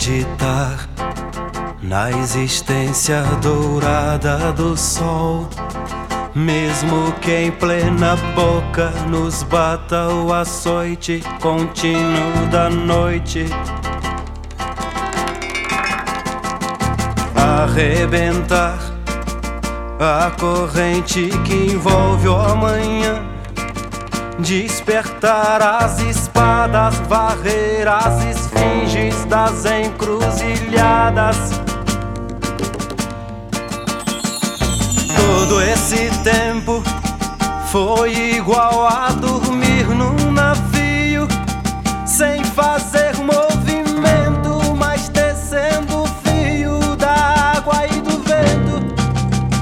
acreditar na existência dourada do sol, mesmo que em plena boca nos bata o açoite contínuo da noite. Arrebentar a corrente que envolve o amanhã, despertar as espadas, varrer as esfinges das encruzilhadas. Todo esse tempo foi igual a dormir num navio, sem fazer